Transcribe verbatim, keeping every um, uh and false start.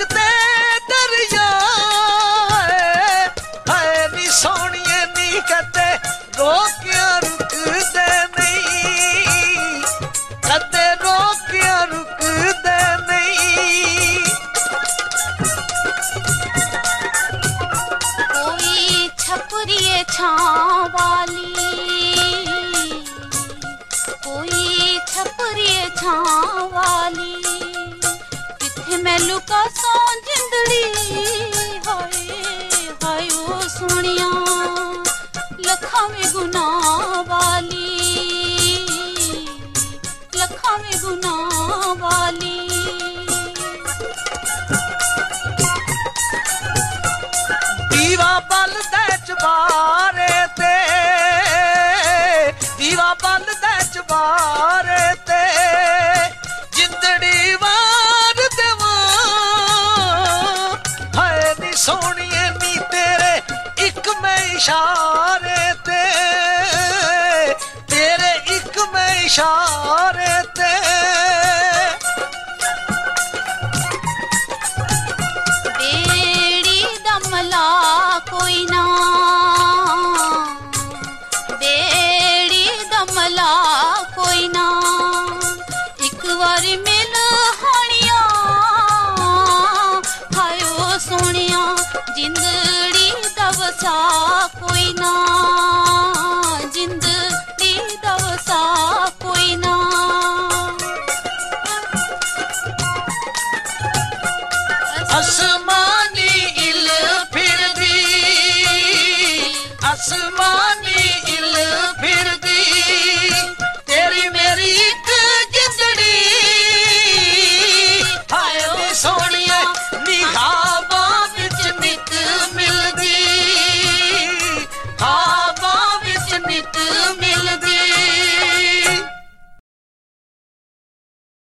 धड़कते दरिया है नी सोनिए नी कहते रोकिया रुकदे नहीं कदे रोकिया रुकदे नहीं। कोई छपरिए छां वाली कोई छपरिए छां वाली किथे मैं लुका सौ जिंदड़ी हाय हाय ओ सोनिया लखां में गुनाह वाली लखां में गुनाह वाली। दीवा बल दे चबारे ते दीवा बल दे चबारे ते जिंदड़ी वार देवा है नी सोनिए नी तेरे एक मैं इशारे ते तेरे एक मैं इशारे ते। बेड़ी दमला कोई ना बेड़ी दमला कोई ना एक बारी मिल हानिया हायो सोनिया जिंदड़ी दवसा कोई ना जिंदड़ी दवसा कोई ना। अस